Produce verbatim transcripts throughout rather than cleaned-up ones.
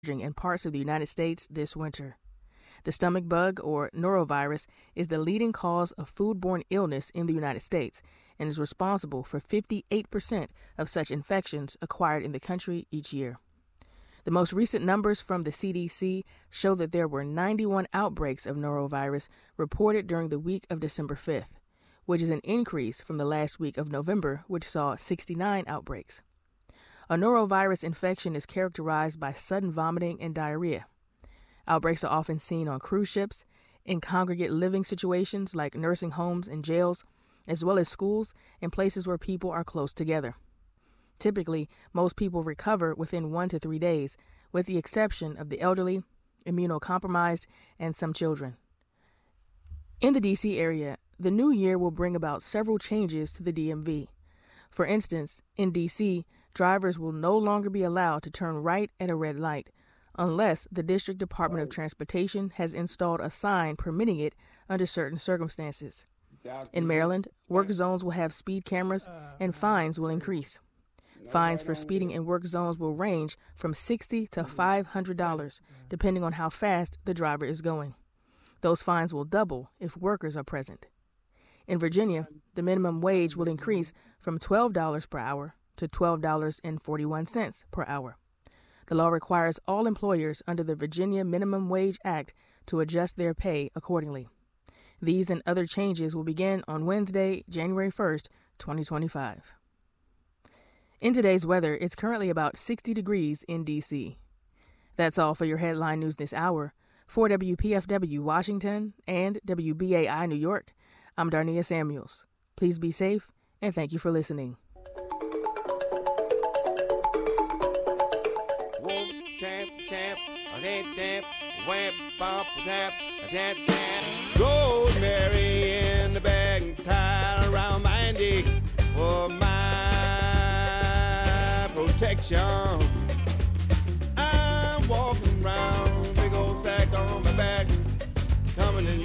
in parts of the United States this winter. The stomach bug, or norovirus, is the leading cause of foodborne illness in the United States and is responsible for fifty-eight percent of such infections acquired in the country each year. The most recent numbers from the C D C show that there were ninety-one outbreaks of norovirus reported during the week of December fifth, which is an increase from the last week of November, which saw sixty-nine outbreaks. A norovirus infection is characterized by sudden vomiting and diarrhea. Outbreaks are often seen on cruise ships, in congregate living situations like nursing homes and jails, as well as schools and places where people are close together. Typically, most people recover within one to three days, with the exception of the elderly, immunocompromised, and some children. In the D C area, the new year will bring about several changes to the D M V. For instance, in D C, drivers will no longer be allowed to turn right at a red light, unless the District Department of Transportation has installed a sign permitting it under certain circumstances. In Maryland, work zones will have speed cameras and fines will increase. Fines for speeding in work zones will range from sixty dollars to five hundred dollars, depending on how fast the driver is going. Those fines will double if workers are present. In Virginia, the minimum wage will increase from twelve dollars per hour to twelve dollars and forty-one cents per hour. The law requires all employers under the Virginia Minimum Wage Act to adjust their pay accordingly. These and other changes will begin on Wednesday, January first, twenty twenty-five. In today's weather, it's currently about sixty degrees in D C. That's all for your headline news this hour. For W P F W Washington and W B A I New York, I'm Darnia Samuels. Please be safe, and thank you for listening. Rosemary in the bag, tied around my neck for my protection. I'm walking around, big old sack on my back, coming in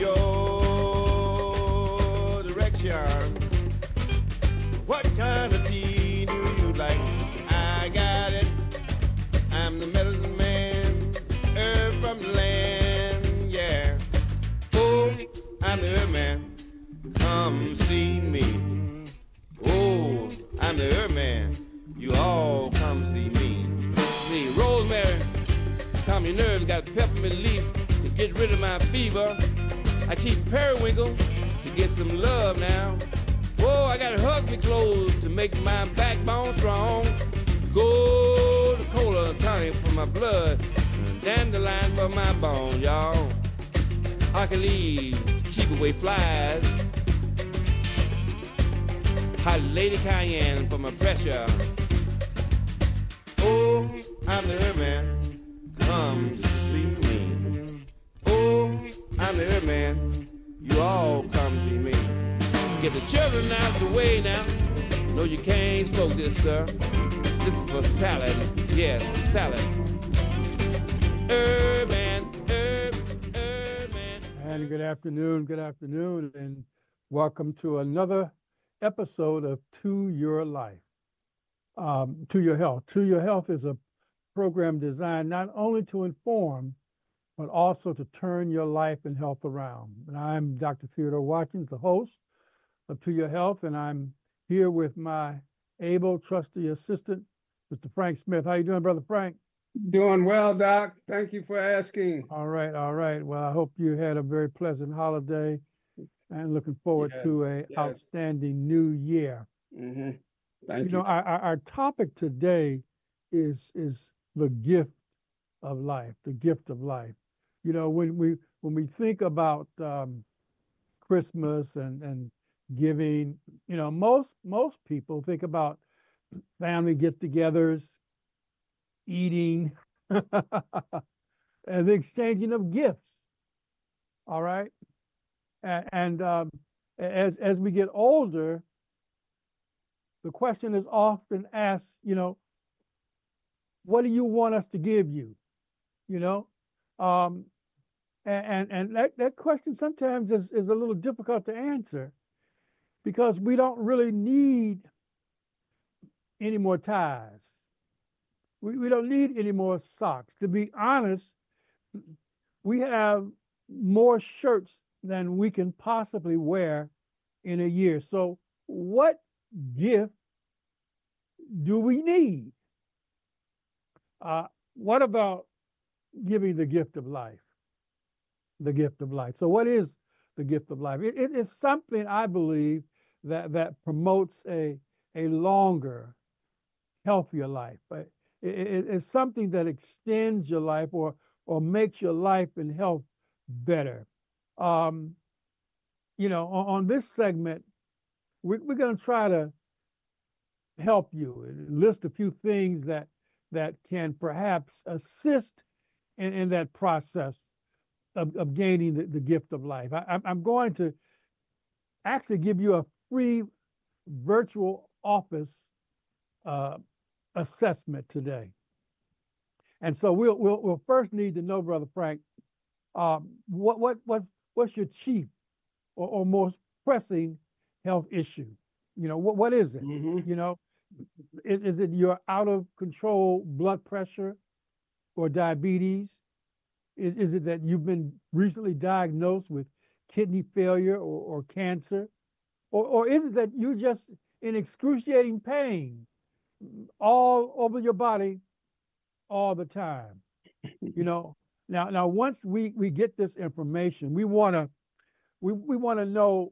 your direction. What kind of tea do you like? I got it. I'm the medicine man, herb from the land, yeah. Oh, I'm the herb man, come see me. Oh, I'm the herb man, you all come see me. Me, rosemary, calm your nerves, got peppermint leaf to get rid of my fever. I keep periwinkle to get some love now. Whoa, I gotta hug me clothes to make my backbone strong. Gold cola tonic for my blood, dandelion for my bones, y'all. I can leave to keep away flies. Hot lady cayenne for my pressure. Oh, I'm the herb man, come see me. Oh, I'm the herb man, you all come see me. Get the children out of the way now. No, you can't smoke this, sir. This is for salad. Yes, salad. Herb man, herb, herb man. And good afternoon, good afternoon, and welcome to another episode of To Your Life, um, To Your Health. To Your Health is a program designed not only to inform, but also to turn your life and health around. And I'm Doctor Theodore Watkins, the host of To Your Health, and I'm here with my able, trusty assistant, Mister Frank Smith. How you doing, Brother Frank? Doing well, Doc. Thank you for asking. All right, all right. Well, I hope you had a very pleasant holiday and looking forward Yes, to a yes. outstanding new year. Mm-hmm. Thank You you. know, our, our, our topic today is is the gift of life, the gift of life. You know, when we when we think about um, Christmas and, and giving, you know, most most people think about family get-togethers, eating, and the exchanging of gifts. All right, and, and um, as as we get older, the question is often asked, you know, what do you want us to give you? You know, um, and and, and that, that question sometimes is, is a little difficult to answer because we don't really need any more ties. We, we don't need any more socks. To be honest, we have more shirts than we can possibly wear in a year. So, what gift do we need? Uh, what about giving the gift of life? The gift of life. So, what is the gift of life? It, it is something I believe that that promotes a a longer, healthier life. It, it, it's something that extends your life or or makes your life and health better. Um, you know, on, on this segment, we, we're going to try to help you and list a few things that that can perhaps assist in, in that process of, of gaining the, the gift of life. I, I'm going to actually give you a free virtual office uh, assessment today. And so we'll, we'll we'll first need to know, Brother Frank, um, what what what what's your chief or, or most pressing health issue? You know, what what is it? Mm-hmm. You know, is, is it your out of control blood pressure or diabetes? Is, is it that you've been recently diagnosed with kidney failure or, or cancer? Or, or is it that you're just in excruciating pain all over your body all the time? You know, now now once we, we get this information, we wanna we, we wanna know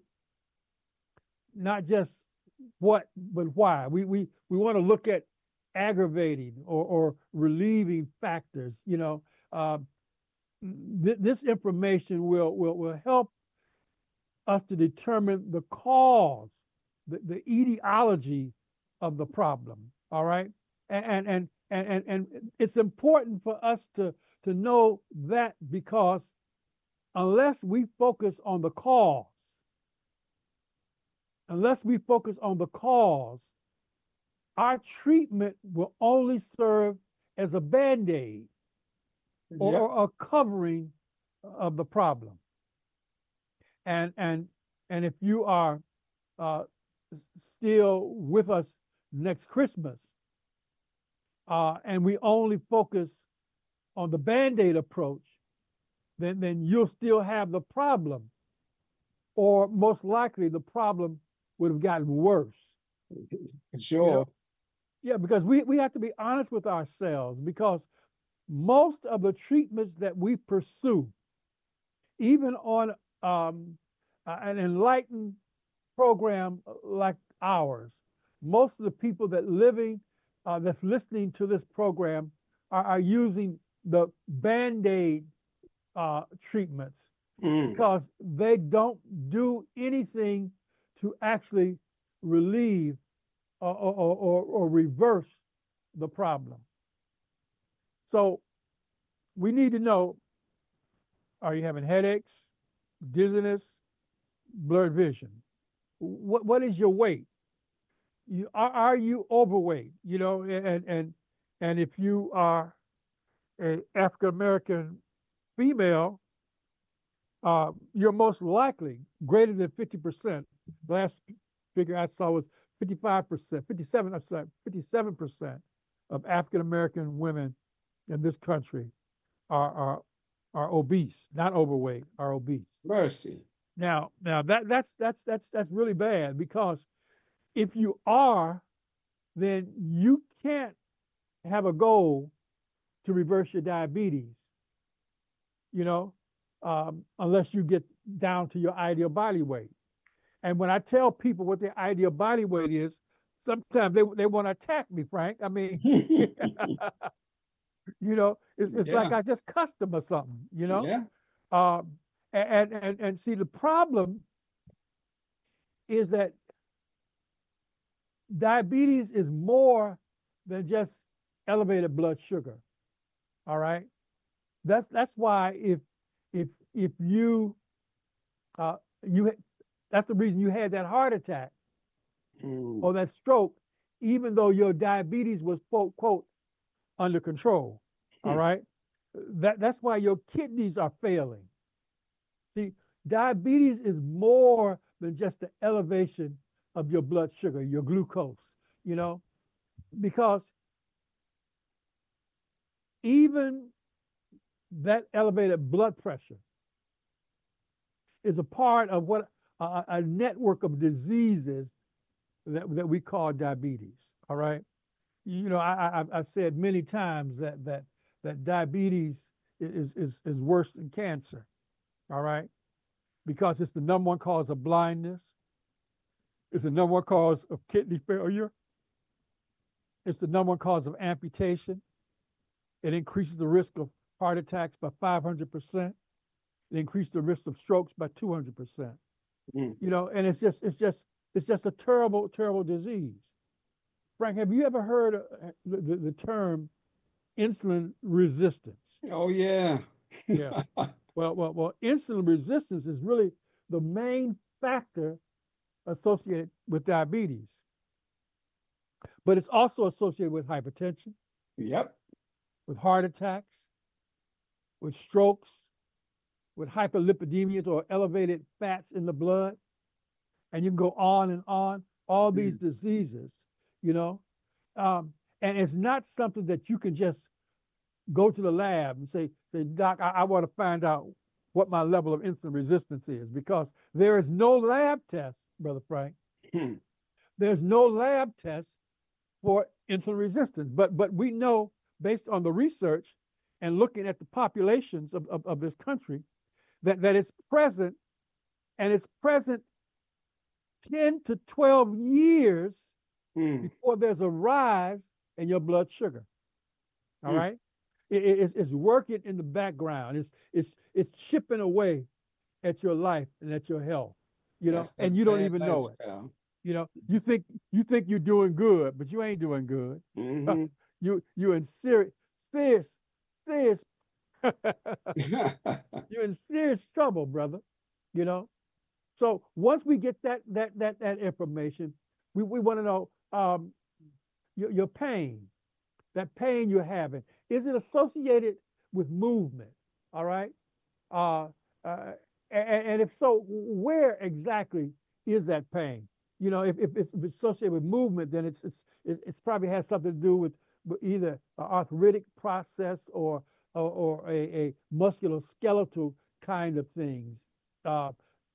not just what but why. We we, we want to look at aggravating or, or relieving factors. You know, uh, th- this information will, will will help us to determine the cause, the, the etiology of the problem. All right, and and and and and it's important for us to to know that, because unless we focus on the cause, unless we focus on the cause, our treatment will only serve as a band-aid or, Yep. or a covering of the problem. And and and if you are uh, still with us next Christmas, uh, and we only focus on the band-aid approach, then then you'll still have the problem, or most likely the problem would have gotten worse. Sure. You know? Yeah, because we, we have to be honest with ourselves, because most of the treatments that we pursue, even on um, uh, an enlightened program like ours, most of the people that living uh, that's listening to this program are, are using the Band-Aid uh, treatments Mm. because they don't do anything to actually relieve or, or, or, or reverse the problem. So we need to know, are you having headaches, dizziness, blurred vision? What, what is your weight? You, are, are you overweight? You know, and, and, and if you are an African-American female, uh, you're most likely greater than fifty percent. Last figure I saw was fifty-five percent, fifty-seven, I'm sorry, fifty-seven percent of African-American women in this country are, are, are obese, not overweight, are obese. Mercy. Now, now that, that's, that's, that's, that's really bad, because if you are, then you can't have a goal to reverse your diabetes, you know, um, unless you get down to your ideal body weight. And when I tell people what their ideal body weight is, sometimes they, they want to attack me, Frank. I mean, you know, it's, it's Yeah. like I just cussed them or something, you know? Yeah. Um, and, and, and see, the problem is that diabetes is more than just elevated blood sugar. All right. That's that's why if if if you uh you that's the reason you had that heart attack Mm. or that stroke, even though your diabetes was quote quote under control. All Hmm. right. That that's why your kidneys are failing. See, diabetes is more than just the elevation of your blood sugar, your glucose, you know, because even that elevated blood pressure is a part of what a, a network of diseases that, that we call diabetes. All right. You know, I, I, I've said many times that that that diabetes is, is is worse than cancer. All right, because it's the number one cause of blindness. It's the number one cause of kidney failure. It's the number one cause of amputation. It increases the risk of heart attacks by five hundred percent. It increases the risk of strokes by two hundred percent. Mm. You know, and it's just it's just it's just a terrible, terrible disease. Frank, have you ever heard the, the, the term insulin resistance? Oh, yeah. Yeah. Well, well, well, insulin resistance is really the main factor associated with diabetes. But it's also associated with hypertension. Yep. With heart attacks, with strokes, with hyperlipidemias or elevated fats in the blood. And you can go on and on, all these mm. diseases. You know, um, and it's not something that you can just go to the lab and say, say Doc, I, I want to find out what my level of insulin resistance is, because there is no lab test, Brother Frank. Hmm. There's no lab test for insulin resistance. But but we know, based on the research and looking at the populations of, of, of this country, that, that it's present, and it's present ten to twelve years Mm. before there's a rise in your blood sugar. All mm. right, it, it, it's, it's working in the background. It's it's it's chipping away at your life and at your health. You know, That's and you don't even know it. Style. You know, you think you think you're doing good, but you ain't doing good. Mm-hmm. Uh, you you're in serious serious serious. You're in serious trouble, brother. You know. So once we get that that that that information, we we want to know. Um, your, your pain, that pain you're having, is it associated with movement? All right. Uh, uh, and, and if so, where exactly is that pain? You know, if, if, if it's associated with movement, then it's, it's, it's probably has something to do with either an arthritic process or, or, or a, a musculoskeletal kind of things, uh,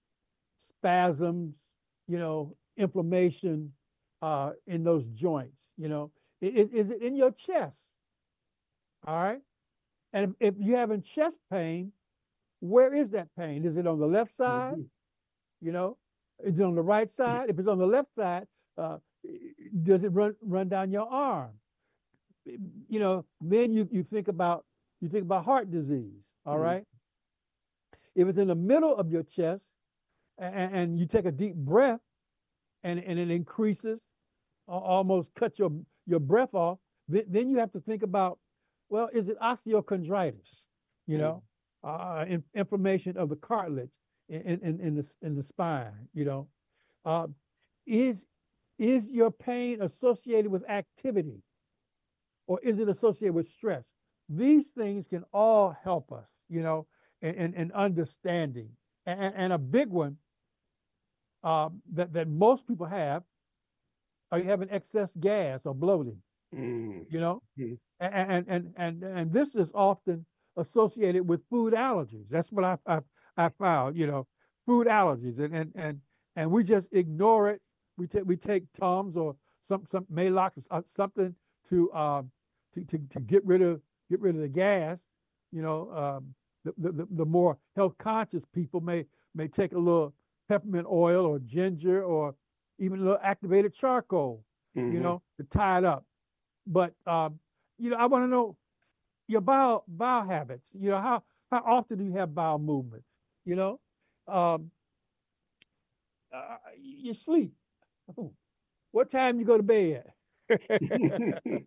spasms, you know, inflammation, Uh, in those joints. You know, is, is it in your chest? All right. And if, if you're having chest pain, where is that pain? Is it on the left side? Mm-hmm. You know, is it on the right side? Mm-hmm. If it's on the left side, uh, does it run run down your arm? You know, then you, you think about you think about heart disease. All mm-hmm. right. If it's in the middle of your chest and, and you take a deep breath and, and it increases, almost cut your, your breath off, then, then you have to think about, well, is it osteochondritis? You know, uh, in, inflammation of the cartilage in, in, in, the, in the spine, you know. Uh, is, is your pain associated with activity, or is it associated with stress? These things can all help us, you know, in, in, in understanding. And, and a big one uh, that, that most people have, are you having excess gas or bloating? Mm. You know, mm. and, and and and this is often associated with food allergies. That's what I I, I found. You know, food allergies, and and and and we just ignore it. We take we take Tums or some some Maalox or something to um to, to to get rid of get rid of the gas. You know, um, the, the the more health conscious people may may take a little peppermint oil or ginger or even a little activated charcoal, mm-hmm. you know, to tie it up. But, um, you know, I want to know your bowel, bowel habits. You know, how, how often do you have bowel movements? You know, um, uh, you sleep. What time you go to bed? that,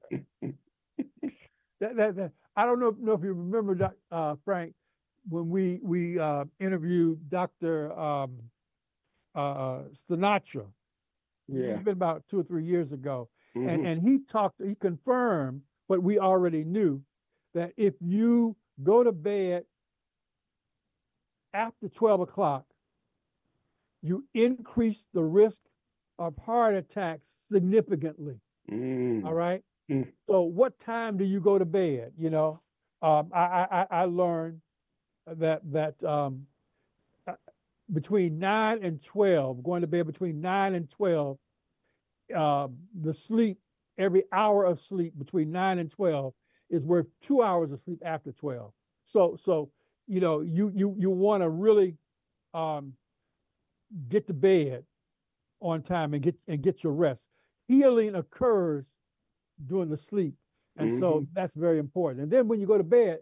that, that, I don't know, know if you remember, uh, Frank, when we, we uh, interviewed Doctor Um, uh, Sinatra. Yeah, it's been about two or three years ago, mm-hmm. and and he talked. He confirmed what we already knew, that if you go to bed after twelve o'clock, you increase the risk of heart attacks significantly. Mm. All right. Mm. So, what time do you go to bed? You know, um, I, I, I I learned that that um, uh, between nine and twelve, going to bed between nine and twelve, uh, the sleep, every hour of sleep between nine and twelve is worth two hours of sleep after twelve. So, so you know, you you you want to really um, get to bed on time and get and get your rest. Healing occurs during the sleep, and so Mhm. that's very important. And then when you go to bed,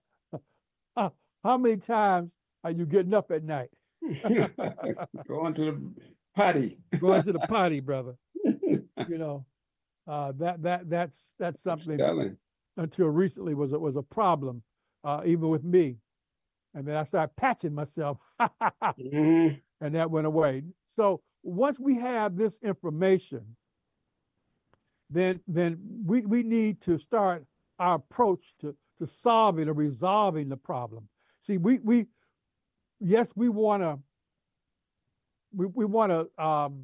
how many times are you getting up at night? Going to the potty. Going to the potty, brother. You know, uh, that that that's that's I'm something telling. until recently was a, was a problem, uh, even with me. And then I started patching myself, Mhm. and that went away. So once we have this information, then then we, we need to start our approach to, to solving or resolving the problem. See, we we yes, we want to we, we want to um,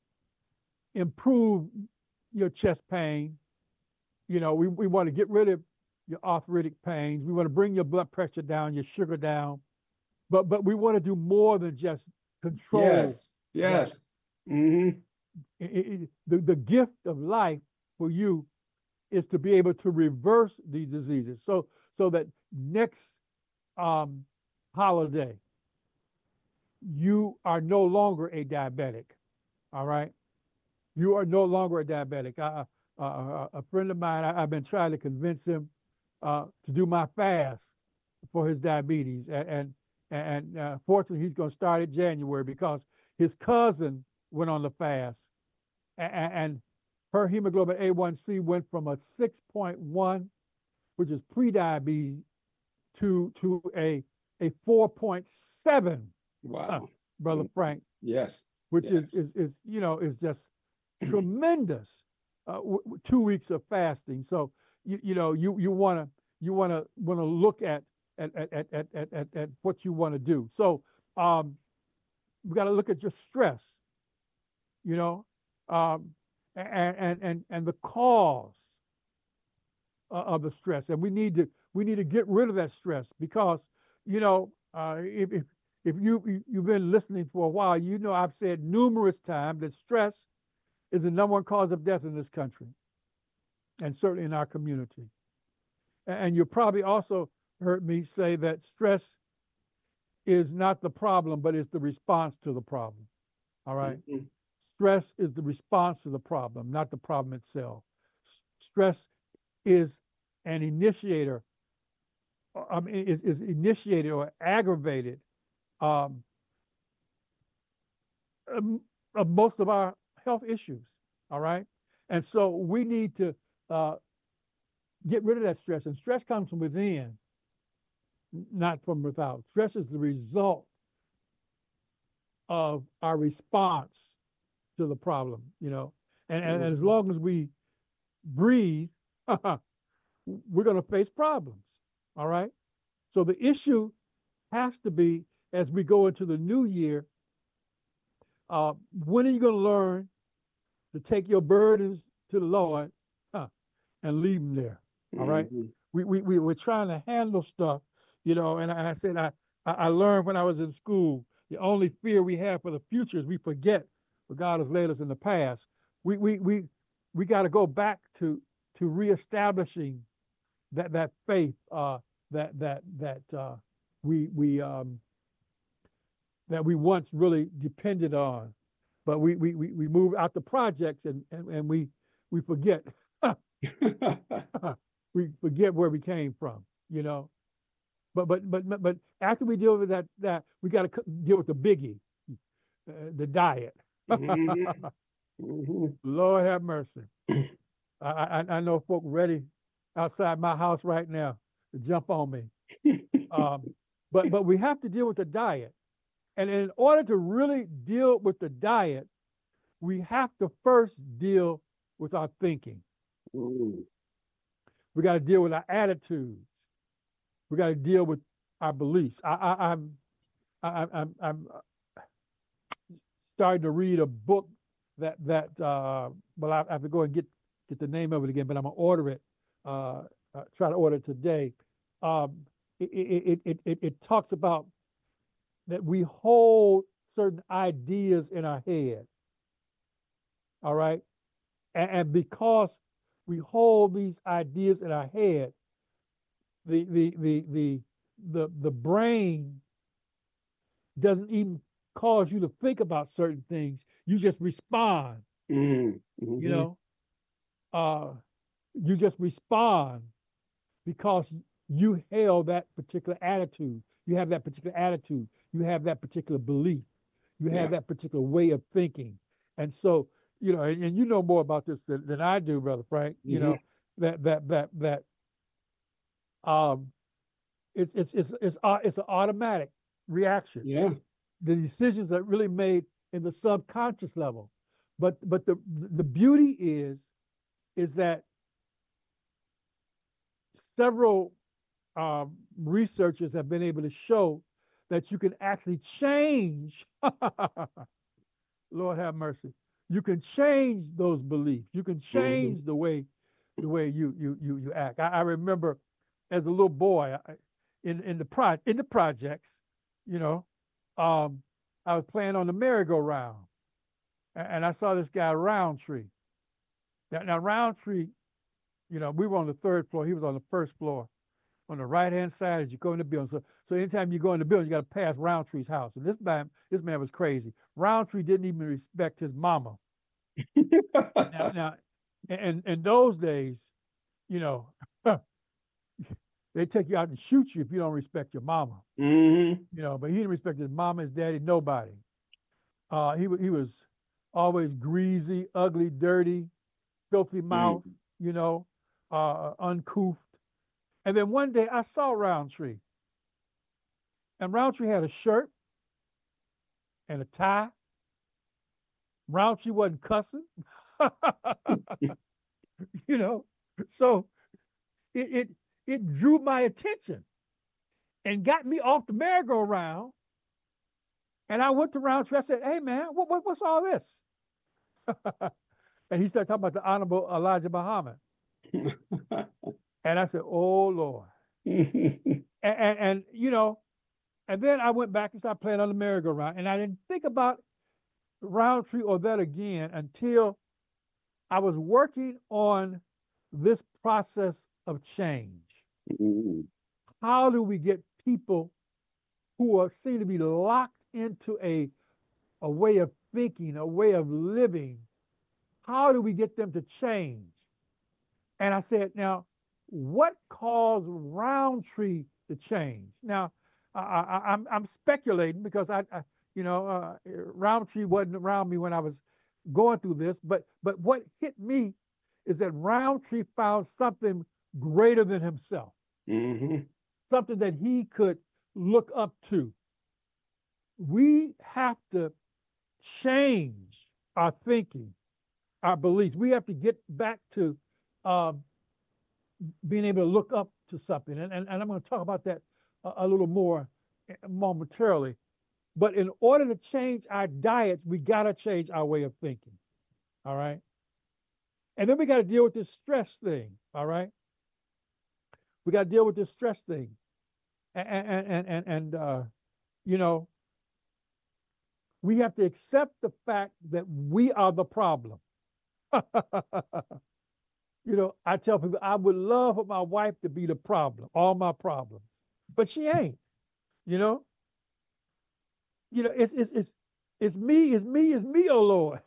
improve your chest pain. You know, we, we want to get rid of your arthritic pains. We want to bring your blood pressure down, your sugar down. But but we want to do more than just control Yes. that. Yes. hmm It- it- it- the, the gift of life for you is to be able to reverse these diseases. So so that next um, holiday, you are no longer a diabetic. All right, you are no longer a diabetic. I, uh, uh, a friend of mine, I, I've been trying to convince him uh, to do my fast for his diabetes, and and, and uh, fortunately, he's going to start in January because his cousin went on the fast, and, and her hemoglobin A one C went from a six point one, which is pre-diabetes, to to a a four point seven, huh, Wow. brother Frank, Yes. which Yes. is, is is you know is just tremendous. Uh, w- w- two weeks of fasting. So you you know you you want to you want to want to look at at at at at at, at, at what you want to do. So um, we got to look at your stress. You know, um, and and and and the cause uh, of the stress, and we need to we need to get rid of that stress because you know uh, if, if if you you- you've been listening for a while, you know I've said numerous times that stress is the number one cause of death in this country, and certainly in our community. A- And you probably also heard me say that stress is not the problem, but it's the response to the problem. All right. Mhm. Stress is the response to the problem, not the problem itself. S- Stress is an initiator, uh, I mean, is, is initiated or aggravated um, um, of most of our health issues. All right. And so we need to uh, get rid of that stress. And stress comes from within, n- not from without. Stress is the result of our response to the problem, you know. And, and, and as Mhm. long as we breathe, we're going to face problems. All right. So the issue has to be as we go into the new year, uh, when are you going to learn to take your burdens to the Lord, huh, and leave them there? All right. Mhm. We, we, we we're trying to handle stuff, you know, and I, I said, I, I I learned when I was in school, the only fear we have for the future is we forget what God has laid us in the past. We, we, we, we got to go back to, to reestablishing that, that faith, uh, that, that, that, uh, we, we, um, that we once really depended on, but we, we, we, we move out the projects and, and, and we, we forget, we forget where we came from, you know. But but but but but after we deal with that that we got to deal with the biggie, uh, the diet. Mhm. Mhm. Lord have mercy. I, I I know folk ready outside my house right now to jump on me. Um, but but we have to deal with the diet, and in order to really deal with the diet, we have to first deal with our thinking. Mhm. We got to deal with our attitudes. We got to deal with our beliefs. I, I, I'm I, I'm I'm starting to read a book that that uh, well I have to go and get get the name of it again, but I'm gonna order it. Uh, uh, try to order it today. um, it, it, it, it, it talks about that we hold certain ideas in our head. All right. And, and because we hold these ideas in our head, the the the the the, the brain doesn't even cause you to think about certain things. You just respond. Mm-hmm. You know, uh, you just respond because you held that particular attitude. You have that particular attitude. You have that particular belief. You have Yeah. that particular way of thinking. And so, you know, and, and you know more about this than, than I do, Brother Frank. You Mm-hmm. know, that that that that um it's it's it's it's uh, it's an automatic reaction. Yeah. The decisions are really made in the subconscious level. But but the the beauty is is that several um, researchers have been able to show that you can actually change. Lord have mercy. You can change those beliefs. You can change Mm-hmm. the way the way you you you you act. I, I remember as a little boy I, in in the pro in the projects, you know, um, I was playing on the merry-go-round, and, and I saw this guy Roundtree. Now, now Roundtree, you know, we were on the third floor. He was on the first floor. On the right hand side as you go in the building. So, so anytime you go in the building, you got to pass Roundtree's house. And this man, this man was crazy. Roundtree didn't even respect his mama. Now, now, and in those days, you know, they take you out and shoot you if you don't respect your mama. Mm-hmm. You know, but he didn't respect his mama, his daddy, nobody. Uh, he he was always greasy, ugly, dirty, filthy mouth. Mm-hmm. You know, uh, uncouth. And then one day I saw Roundtree. And Roundtree had a shirt and a tie. Roundtree wasn't cussing. You know, so it, it it drew my attention and got me off the merry-go-round. And I went to Roundtree. I said, "Hey man, what, what what's all this?" And he started talking about the Honorable Elijah Muhammad. And I said, "Oh Lord." and, and, and you know, and then I went back and started playing on the merry-go-round, and I didn't think about Roundtree or that again until I was working on this process of change. Mm-hmm. How do we get people who are seem to be locked into a a way of thinking, a way of living? How do we get them to change? And I said, now, what caused Roundtree to change? Now, I, I, I'm I'm speculating because I, I you know, uh, Roundtree wasn't around me when I was going through this, but but what hit me is that Roundtree found something greater than himself, Mm-hmm. something that he could look up to. We have to change our thinking, our beliefs. We have to get back to um, being able to look up to something. And, and, and I'm going to talk about that a, a little more momentarily. But in order to change our diets, we got to change our way of thinking. All right. And then we got to deal with this stress thing. All right. We got to deal with this stress thing. And, and, and, and, and uh, you know, we have to accept the fact that we are the problem. You know, I tell people I would love for my wife to be the problem, all my problems, but she ain't. You know, you know, it's it's it's it's me, it's me, it's me, oh Lord.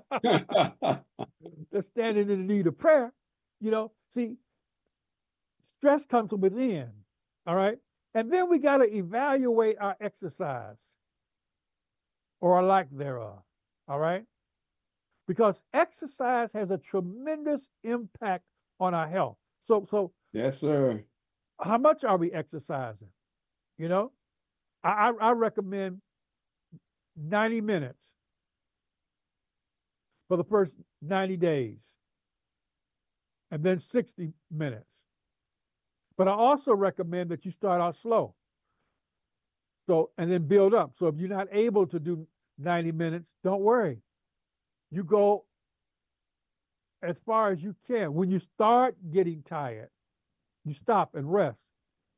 That's standing in the need of prayer. You know, see, stress comes from within. All right, and then we got to evaluate our exercise or our lack thereof. All right. Because exercise has a tremendous impact on our health. So, so Yes, sir. how much are we exercising? You know, I, I, I recommend ninety minutes for the first ninety days, and then sixty minutes. But I also recommend that you start out slow. So, and then build up. So if you're not able to do ninety minutes, don't worry. You go as far as you can. When you start getting tired, you stop and rest.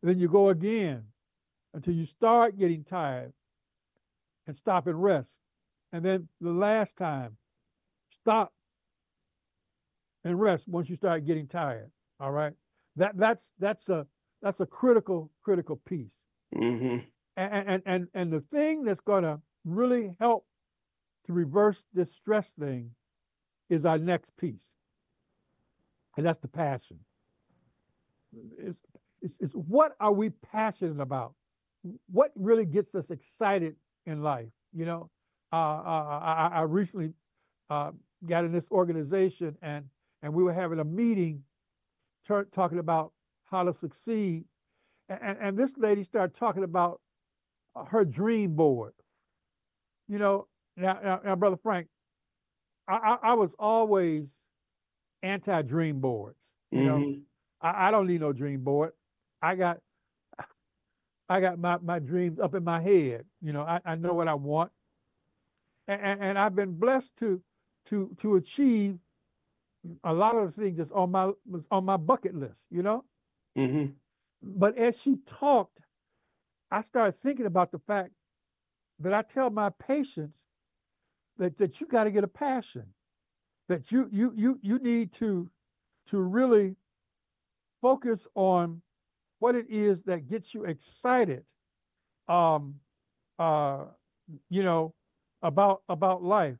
then you go again until you start getting tired and stop and rest. And then the last time, stop and rest once you start getting tired. All right. That that's that's a that's a critical, critical piece. Mm-hmm. And and and, and the thing that's gonna really help to reverse this stress thing is our next piece. And that's the passion. It's, it's, it's what are we passionate about? What really gets us excited in life? You know, uh, uh, I, I recently uh, got in this organization, and and we were having a meeting ter- talking about how to succeed. And, and this lady started talking about her dream board. You know, now, now, now Brother Frank, I, I, I was always anti-dream boards. You know, Mm-hmm. I, I don't need no dream board. I got I got my, my dreams up in my head. You know, I, I know what I want. And, and, and I've been blessed to to to achieve a lot of the things that's on my was on my bucket list, you know? Mm-hmm. But as she talked, I started thinking about the fact that I tell my patients that, that you got to get a passion, that you you you you need to to really focus on what it is that gets you excited, um, uh, you know, about about life.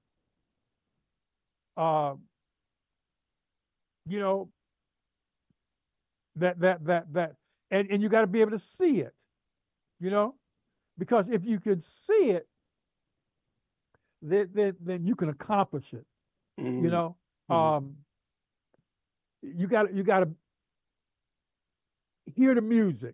Uh, you know, that that that that, and and you got to be able to see it, you know, because if you can see it, then then, then you can accomplish it. Mm-hmm. You know, Mm-hmm. um, you got you got to hear the music.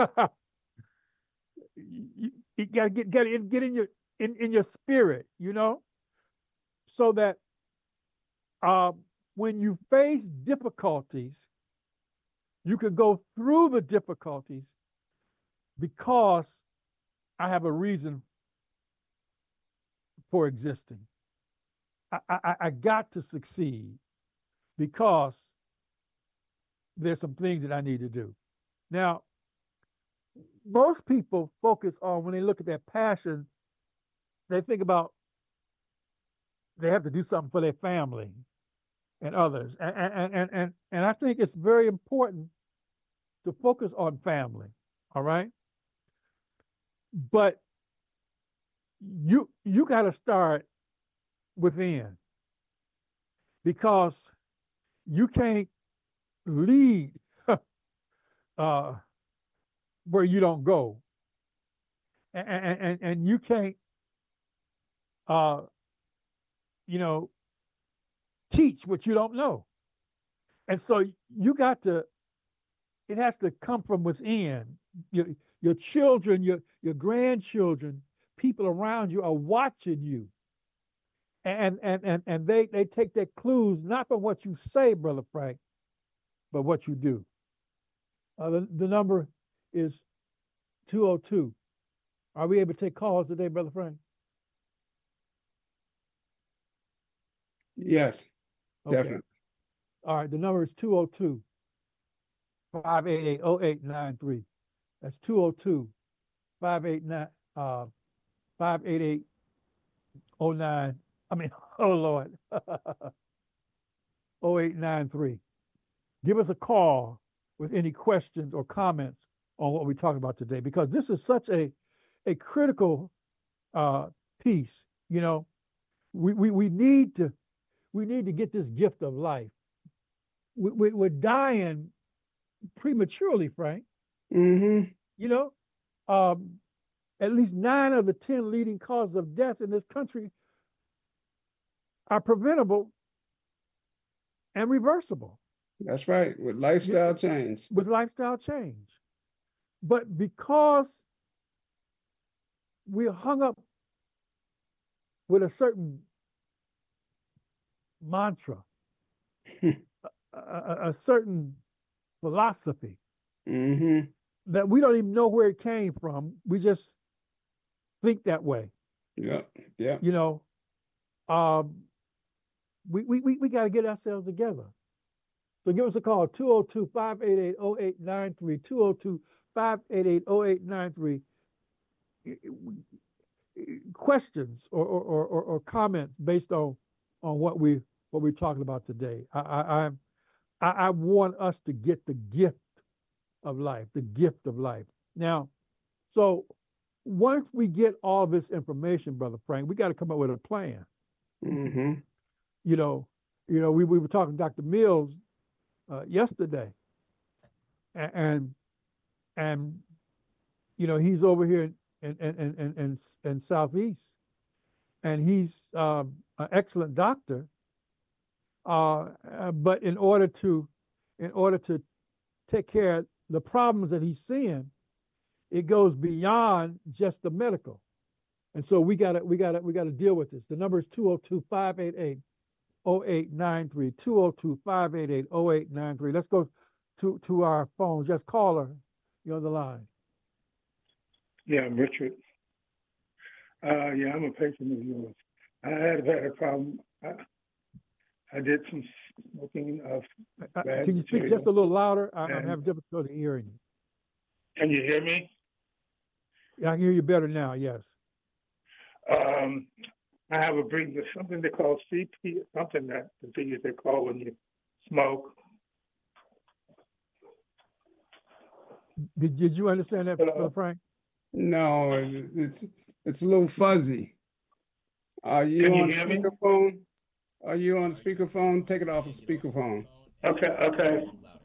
you, you got to get get in get in your in, in your spirit, you know, so that uh, when you face difficulties, you can go through the difficulties because I have a reason for existing. I, I, I got to succeed because there's some things that I need to do. Now, most people focus on when they look at their passion, they think about they have to do something for their family and others. And, and, and, and, and I think it's very important to focus on family, all right? But you you got to start within, because you can't lead uh, where you don't go, and and, and you can't uh, you know teach what you don't know, and so you got to. It has to come from within. Your your children, your your grandchildren, people around you are watching you, and and and and they they take their clues not from what you say, Brother Frank, but what you do. Uh, the, the number is two oh two. Are we able to take calls today, Brother Frank? Yes, Okay. definitely. All right. The number is two oh two, five eight eight, oh eight nine three. That's two oh two, five eight nine, uh, five eight eight, oh nine. I mean, oh Lord, oh eight nine three. Give us a call with any questions or comments on what we talked about today, because this is such a a critical uh, piece. You know, we, we we need to we need to get this gift of life. We, we, we're dying prematurely, Frank. Mm-hmm. You know, um, at least nine of the ten leading causes of death in this country are preventable and reversible. That's right. With lifestyle change. With lifestyle change. But because we're hung up with a certain mantra, a, a, a certain philosophy, Mm-hmm. that we don't even know where it came from. We just think that way. Yeah. Yeah. You know, um, we, we, we, we got to get ourselves together. So give us a call, two oh two, five eight eight, oh eight nine three, two oh two, five eight eight, oh eight nine three. Questions or, or, or, or comments based on on what we what we're talking about today. I, I I I want us to get the gift of life, the gift of life. Now, so once we get all this information, Brother Frank, we got to come up with a plan. Mm-hmm. You know, you know, we, we were talking to Doctor Mills uh, yesterday, and, and and you know he's over here in in in in, in, in Southeast, and he's um, an excellent doctor. Uh, uh, but in order to in order to take care of the problems that he's seeing, it goes beyond just the medical. And so we gotta we gotta we gotta deal with this. The number is two oh two, five eight eight, oh eight nine three, two oh two, five eight eight, oh eight nine three. Let's go to to our phone. Just call her. You're on the line. Yeah, I'm Richard. Uh, yeah, I'm a patient of yours. I have had a problem. I, I did some smoking of Uh, bad Can you speak material. just a little louder? I, I'm And- having difficulty hearing you. Can you hear me? Yeah, I can hear you better now. Yes. Um, I have a breathing, there's something they call C P, something that the things they call when you smoke. Did Did you understand that, Hello? Brother Frank? No, it- it's it's a little fuzzy. Are you Can you on hear me? speakerphone? Are you on speakerphone? Take it off of speakerphone. Okay, okay.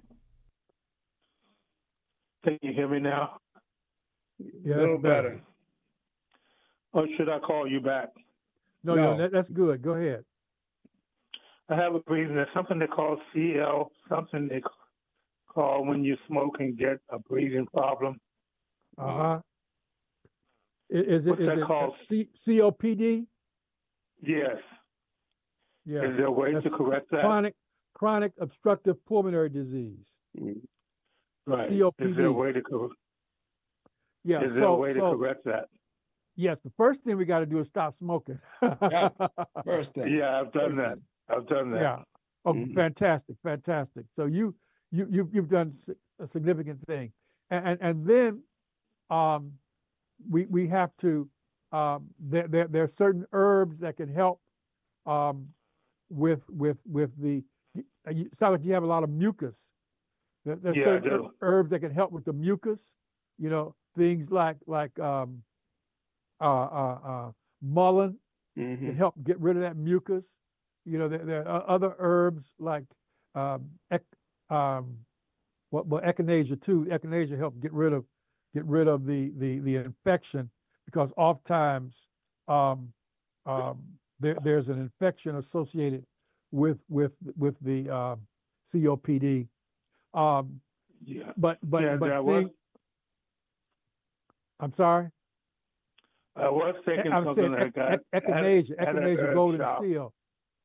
Can you hear me now? Yeah, a little that's better. better. Or should I call you back? No, no, No. that, that's good. Go ahead. I have a breathing, there's something they call C L, something they call when you smoke and get a breathing problem. Uh huh. Is, is it What's is that it called? C, COPD? Yes. Yeah. Is there a way That's to correct that? Chronic chronic obstructive pulmonary disease. Mm. Right. C O P D. Is there a way to cor- Yeah. is there so, a way to so, correct that? yes, the first thing we got to do is stop smoking. Yeah. First thing. Yeah, I've done that. I've done that. Yeah. Oh, Mhm. fantastic, fantastic. So you you you you've done si- a significant thing, and and, and then um, we we have to um, there, there there are certain herbs that can help um, with with with the. You sound like you have a lot of mucus. There, there's Yeah, I certain do. her- herbs that can help with the mucus. You know, things like like um, uh, uh, uh, mullein can Mhm. help get rid of that mucus. You know, there, there are other herbs like um, ec, um, well, well, echinacea too. Echinacea help get rid of get rid of the the the infection because oftentimes um, um, there, there's an infection associated with with with the uh, C O P D. Um, Yeah. but but yeah, but there was, thing- I'm sorry. I was thinking I'm something saying that ec- got ec- echinacea, at a echinacea herb golden shop. seal.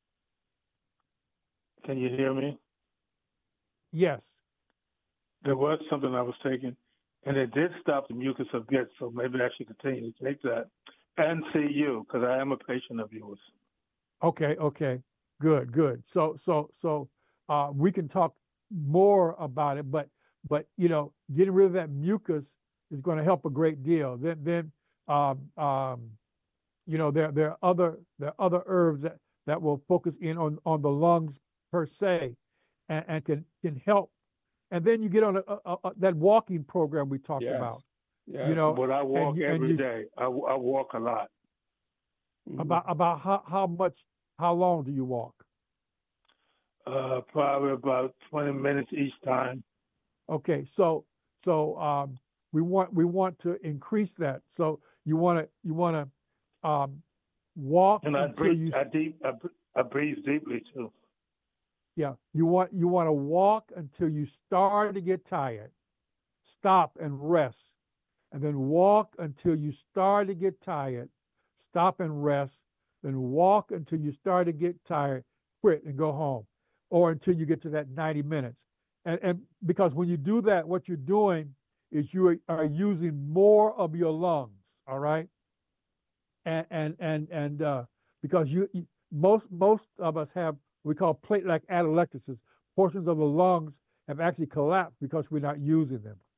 Can you hear me? Yes. There was something I was taking, and it did stop the mucus of git, so maybe I should continue to take that and see you, because I am a patient of yours. Okay, okay, good, good. So, so, so, uh, we can talk more about it, but, but you know, getting rid of that mucus is going to help a great deal. Then, then, um, um, you know, there, there are other, there are other herbs that, that will focus in on, on the lungs per se, and, and can, can help. And then you get on a, a, a, that walking program we talked Yes. about. Yes. You know, But I walk you- and every you- day. I, I walk a lot. Mhm. About, about how, how much, how long do you walk? Uh, probably about twenty minutes each time. Okay, so so um, we want we want to increase that. So you want to you want to um, walk And I until breathe, you I deep, I, br- I breathe deeply too. yeah you want you want to walk until you start to get tired. Stop and rest, and then walk until you start to get tired. Stop and rest, then walk until you start to get tired. Quit and go home, or until you get to that ninety minutes. And, and because when you do that, what you're doing is you are, are using more of your lungs. All right. And and and and uh, because you, you most most of us have what we call plate-like atelectasis. Portions of the lungs have actually collapsed because we're not using them.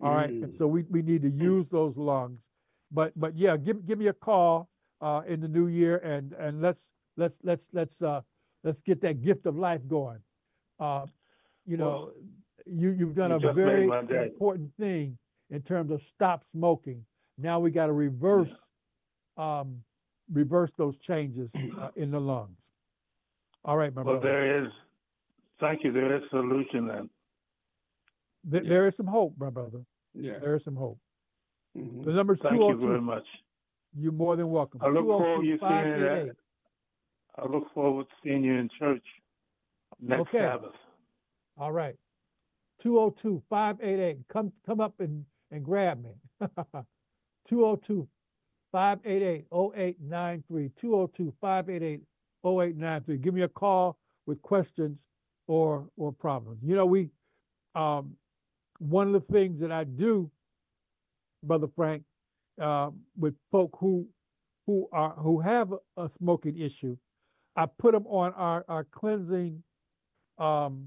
All right, and so we, we need to use those lungs. But but yeah, give give me a call uh, in the new year, and and let's let's let's let's uh, let's get that gift of life going. Uh, you know, Well, you you've done you a just very made my day. important thing in terms of stop smoking. Now we got to reverse um, reverse those changes uh, in the lungs. All right, my Well, brother. there is, thank you, there is solution then. Th- There is some hope, my brother. Yes. There is some hope. Mhm. The number's Thank two oh you very two. much. You're more than welcome. I look forward to you seeing five eight eight. that. I look forward to seeing you in church next Okay. Sabbath. All right. two oh two, five eight eight. Come come up and, and grab me. two oh two, five eight eight, oh eight nine three. two oh two, five eight eight, oh eight nine three. Give me a call with questions or or problems. You know, we um one of the things that I do, Brother Frank, uh, with folk who who are who have a, a smoking issue, I put them on our, our cleansing um,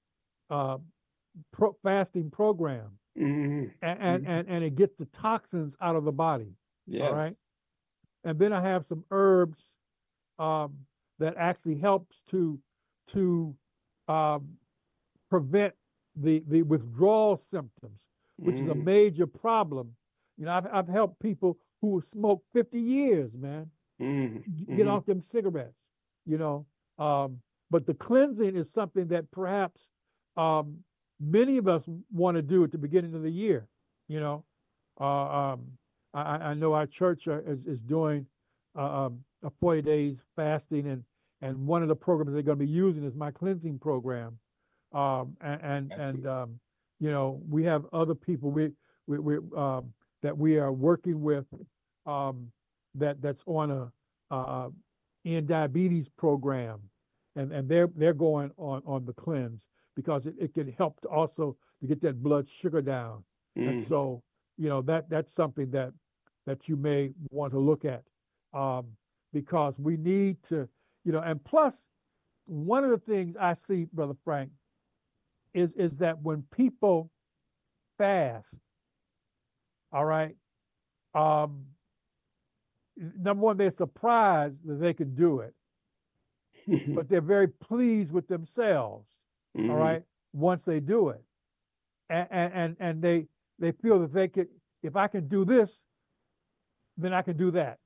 uh, pro fasting program, Mhm. and, and, Mhm. and, and it gets the toxins out of the body. Yes. All right. And then I have some herbs um, that actually helps to to um, prevent the the withdrawal symptoms, which is a Mhm. major problem. You know, I've I've helped people who smoke fifty years, man, Mhm. g- get Mhm. off them cigarettes. You know, um, but the cleansing is something that perhaps um, many of us want to do at the beginning of the year. You know, uh, um, I, I I know our church uh, is, is doing uh, um, a forty days fasting, and and one of the programs they're going to be using is my cleansing program. Um, and and, and Excellent. um, you know, we have other people we we, we um, that we are working with um, that that's on a uh, in diabetes program, and and they're they're going on on the cleanse because it, it can help to also to get that blood sugar down. And Mhm. so, you know, that that's something that that you may want to look at, um, because we need to, you know, and plus, one of the things I see, Brother Frank, is is that when people fast, all right, um, number one, they're surprised that they can do it, but they're very pleased with themselves, all Mhm. right, once they do it, and and and they they feel that they could, if I can do this, then I can do that.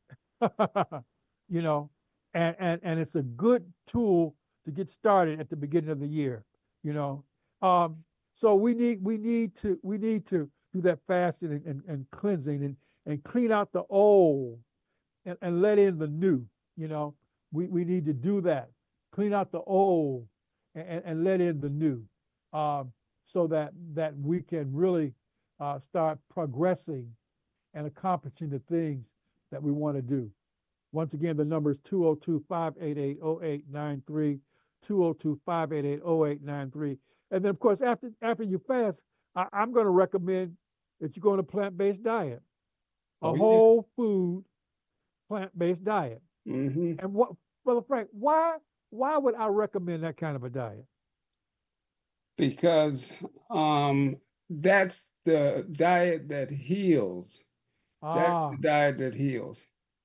You know, and, and and it's a good tool to get started at the beginning of the year. You know, um, so we need we need to we need to do that fasting and, and, and cleansing, and and clean out the old and, and let in the new. You know, we, we need to do that, clean out the old and, and, and let in the new, um, so that that we can really uh, start progressing and accomplishing the things that we want to do. Once again, the number is two oh two, five eight eight, oh eight nine three, two oh two, five eight eight, oh eight nine three. And then, of course, after after you fast, I, I'm going to recommend that you go on a plant-based diet, a Oh, yeah. whole food plant-based diet. Mhm. And what, Brother Frank, why why would I recommend that kind of a diet? Because um, that's the diet that heals. That's Ah, the diet that heals.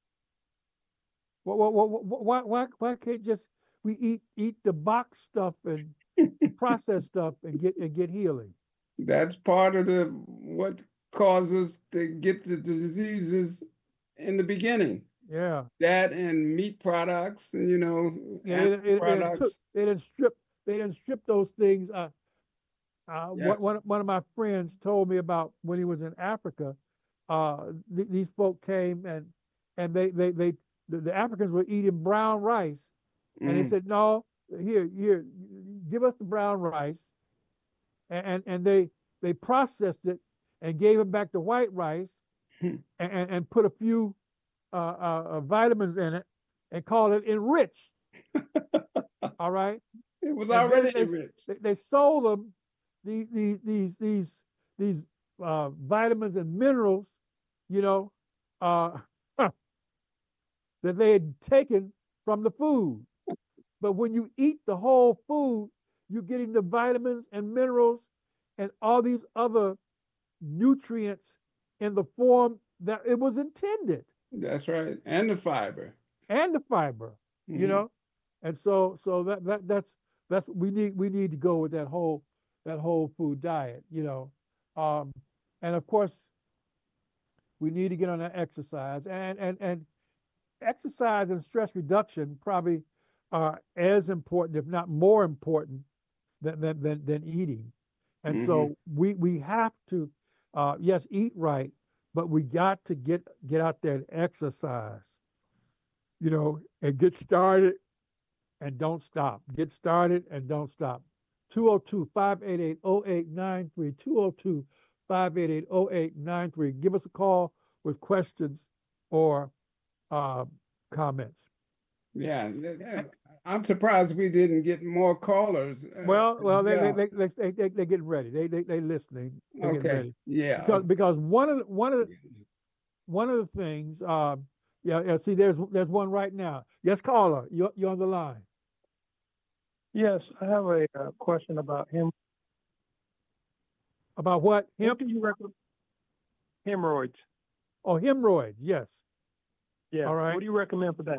why, why, why, why, why can't just we eat eat the box stuff and processed stuff and get and get healing? That's part of the what causes to get the diseases in the beginning. Yeah. That and meat products, and you know, Yeah, animal they, they, they done took, products. they didn't strip, they didn't strip those things. Uh, uh, one, Yes. one, one of my friends told me about when he was in Africa. Uh, th- these folk came and and they they they the, the Africans were eating brown rice, and they Mm. said, no, here here, give us the brown rice, and and, and they they processed it and gave it back the white rice, Hmm. and, and, and put a few uh, uh, uh, vitamins in it and called it enriched. All right. It was And then already they, enriched. they, they sold them these these these these these uh, vitamins and minerals, you know, uh, that they had taken from the food. But when you eat the whole food, you're getting the vitamins and minerals and all these other nutrients in the form that it was intended. That's right. And the fiber. And the fiber, mm-hmm. you know? And so so that, that that's that's we need we need to go with that whole that whole food diet, you know. Um, and of course we need to get on that exercise, and and and exercise and stress reduction probably are as important, if not more important, than than than, than eating. And mm-hmm. so we we have to uh, yes, eat right, but we got to get get out there and exercise, you know, and get started and don't stop. Get started and don't stop. two oh two, five eight eight, oh eight nine three, two oh two, five eight eight, oh eight nine three. Give us a call with questions or uh, comments. Yeah, I'm surprised we didn't get more callers. Well, well, they yeah. they, they they they they getting ready. They they they listening. They're okay. Ready. Yeah. Because because one of the, one of the, one of the things. Uh, yeah, yeah. See, there's there's one right now. Yes, caller, you're you're on the line. Yes, I have a uh, question about him. About what? Him? What do you recommend? Hemorrhoids. Oh, hemorrhoids. Yes. Yeah. All right. What do you recommend for that?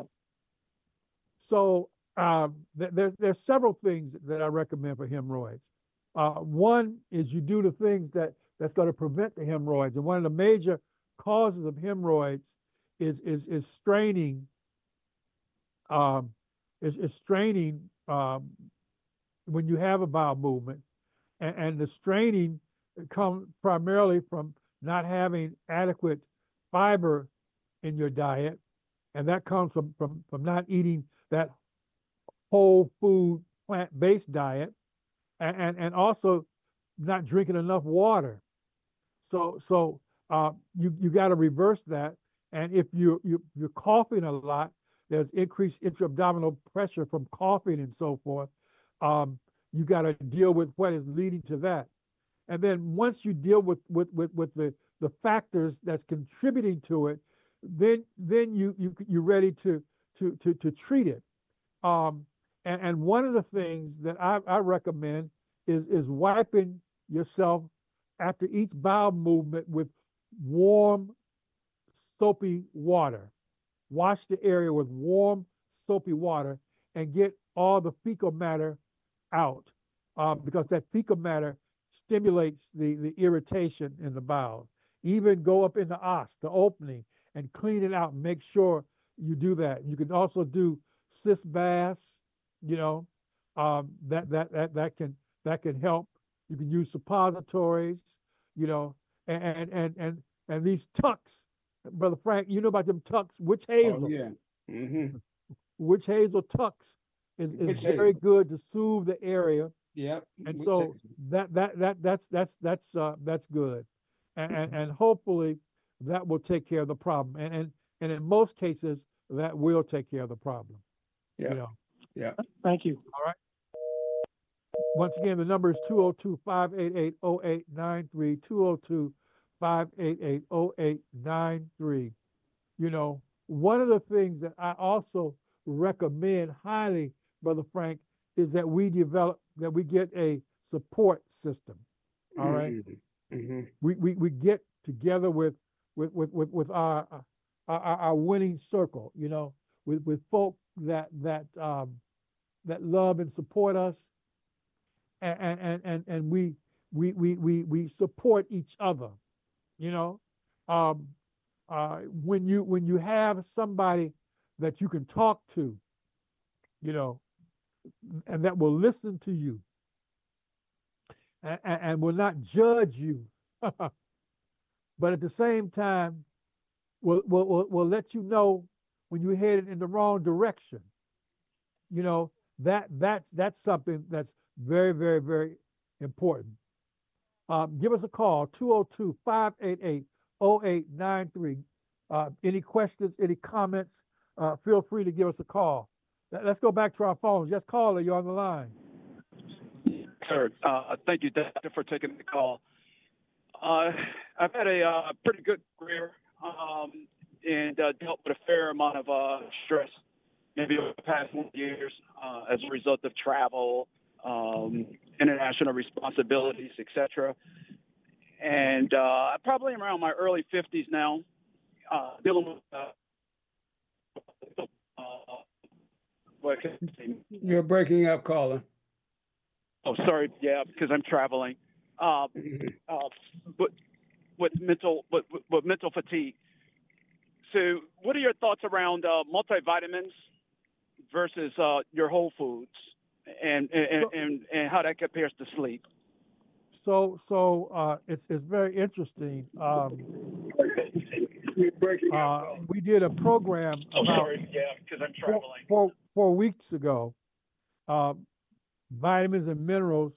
So um, th- there's there's several things that I recommend for hemorrhoids. Uh, one is you do the things that that's going to prevent the hemorrhoids, and one of the major causes of hemorrhoids is is is straining. Um, is, is straining um, when you have a bowel movement, and, and the straining comes primarily from not having adequate fiber in your diet, and that comes from from, from not eating that whole food plant-based diet, and, and and also not drinking enough water. So so uh, you you got to reverse that. And if you you you're coughing a lot, there's increased intra-abdominal pressure from coughing and so forth. Um, you got to deal with what is leading to that. And then once you deal with with with, with the the factors that's contributing to it, then then you you you're ready to to to to treat it. Um, and, and one of the things that I, I recommend is is wiping yourself after each bowel movement with warm, soapy water. Wash the area with warm, soapy water and get all the fecal matter out, um, because that fecal matter stimulates the, the irritation in the bowels. Even go up in the os, the opening, and clean it out and make sure you do that. You can also do cis baths, you know, um, that, that, that, that can, that can help. You can use suppositories, you know, and, and, and, and, and these tucks, Brother Frank, you know about them tucks, witch hazel. Oh, yeah. Mm-hmm. Witch hazel tucks is, is Witch very hazel. good to soothe the area. Yep. And Witch so hazel. that, that, that, that's, that's, that's, uh, that's good. And, and, and hopefully that will take care of the problem. And, and, and in most cases, that will take care of the problem. Yeah. You know? Yeah. Thank you. All right. Once again, the number is two oh two, five eight eight, oh eight nine three, two oh two, five eight eight, oh eight nine three. You know, one of the things that I also recommend highly, Brother Frank, is that we develop, that we get a support system. All right. Mm-hmm. We, we we get together with with with with, with our, our our winning circle, you know, with with folk that that um that love and support us, and and and and we we we we we support each other, you know. Um, uh, when you when you have somebody that you can talk to, you know, and that will listen to you, and, and will not judge you, but at the same time will, will, will, will let you know when you're headed in the wrong direction. You know, that that that's something that's very, very, very important. Um, give us a call, two oh two, five eight eight, oh eight nine three. Uh, any questions, any comments, uh, feel free to give us a call. Let's go back to our phones. Yes, caller, you're on the line. Sir, uh, thank you, Doctor, for taking the call. Uh, I've had a uh, pretty good career um, and uh, dealt with a fair amount of uh, stress, maybe over the past one years, uh, as a result of travel, um, international responsibilities, et cetera. and uh, I'm probably around my early fifties now, uh, dealing with. Uh, uh, what can I say? You're breaking up, caller. Oh, sorry. Yeah, because I'm traveling. Uh, uh, but with mental, with, with mental fatigue. So, what are your thoughts around uh, multivitamins versus uh, your whole foods, and and, and and how that compares to sleep? So, so uh, it's it's very interesting. Um, uh, we did a program Oh, about sorry. Yeah, because I'm four, traveling. four, four weeks ago. Uh, vitamins and minerals,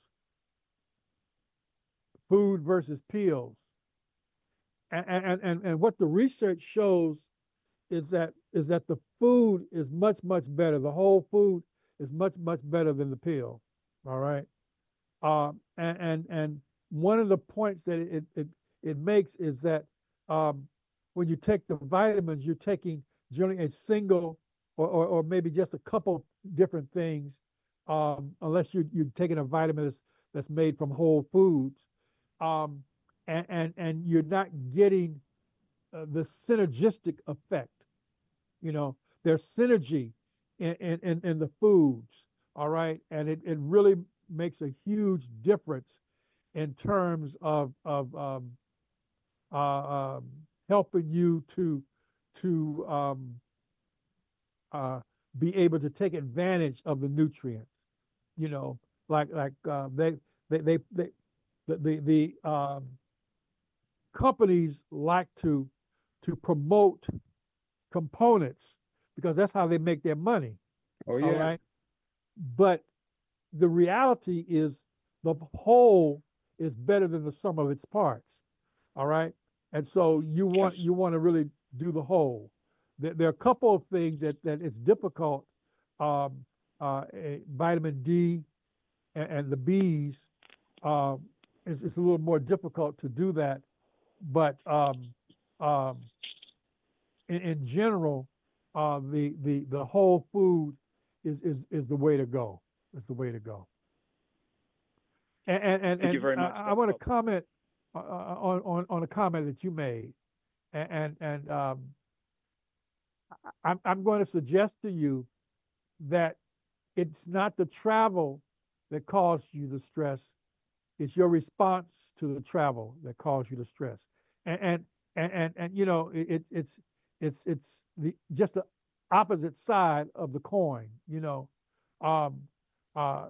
food versus pills, and and and and what the research shows is that is that the food is much much better. The whole food is much much better than the pill. All right. Um, and, and and one of the points that it it, it makes is that um, when you take the vitamins, you're taking generally a single or, or, or maybe just a couple different things, um, unless you you're taking a vitamin that's, that's made from whole foods, um, and, and and you're not getting uh, the synergistic effect. You know, there's synergy in, in, in, in the foods, all right, and it, it really makes a huge difference in terms of of um, uh, um, helping you to to um, uh, be able to take advantage of the nutrients. You know, like like uh, they, they they they the the, the um, companies like to to promote components because that's how they make their money. Oh yeah. All right, but the reality is the whole is better than the sum of its parts. All right, and so you want you want to really do the whole. There, there are a couple of things that that it's difficult. Um, uh, eh, vitamin D and, and the B's, um, it's, it's a little more difficult to do that. But um, um, in, in general, uh, the the the whole food is is is the way to go. Is the way to go. And and and, Thank you and very much. I, I want to comment uh, on on on a comment that you made, and and, and um, I'm I'm going to suggest to you that it's not the travel that caused you the stress; it's your response to the travel that caused you the stress. And and and and, and you know it, it it's it's it's the just the opposite side of the coin. You know, um, uh,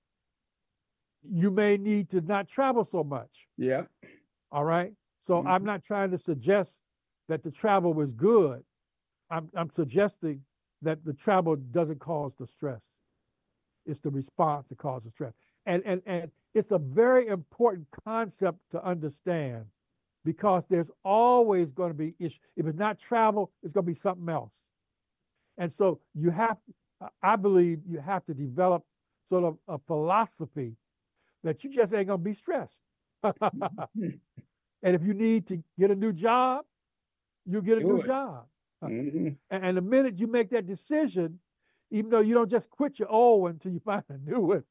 you may need to not travel so much. Yeah. All right. So Mhm. I'm not trying to suggest that the travel was good. I'm I'm suggesting that the travel doesn't cause the stress. It's the response that causes stress. And and and it's a very important concept to understand because there's always going to be issue. If it's not travel, it's going to be something else. And so you have, I believe, you have to develop sort of a philosophy that you just ain't going to be stressed. And if you need to get a new job, you get a Do new it. job. Mhm. And, and the minute you make that decision, even though you don't just quit your old one until you find a new one,